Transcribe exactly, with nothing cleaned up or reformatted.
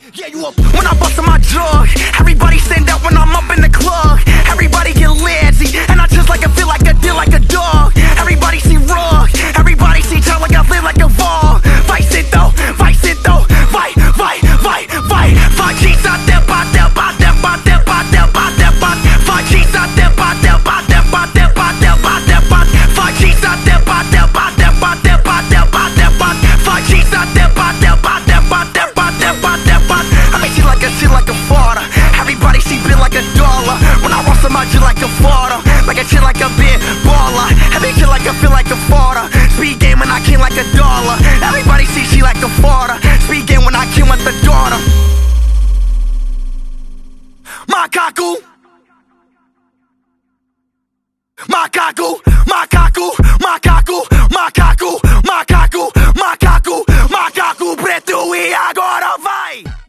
Yeah, you up when I bust on my drug. Everybody stand up when I'm up in the club. Everybody get lazy, and I just like I feel like I deal like a dog. Everybody see rug, everybody see time like I live like a ball. Vice it though, vice it though, fight, fight, fight, fight. Fight cheese out there, bot there, bot there, bot there, bot there, bot there, bot. Fight cheese out there, bot there, bot there, bot there, bot there, bot there, bot. Fight cheese out there, bot there, bot there, bot there, bot there, bot there, bot. Fight cheese out there, bot there, bot there, bot there, bot there, bot there, bot. I make shit like a shit like a farter. Everybody see bill like a dollar. When I roll some out shit like a farter, like a shit like a big baller. I make shit like I feel like a farter. Speed game and I king like a dollar. Everybody see she like a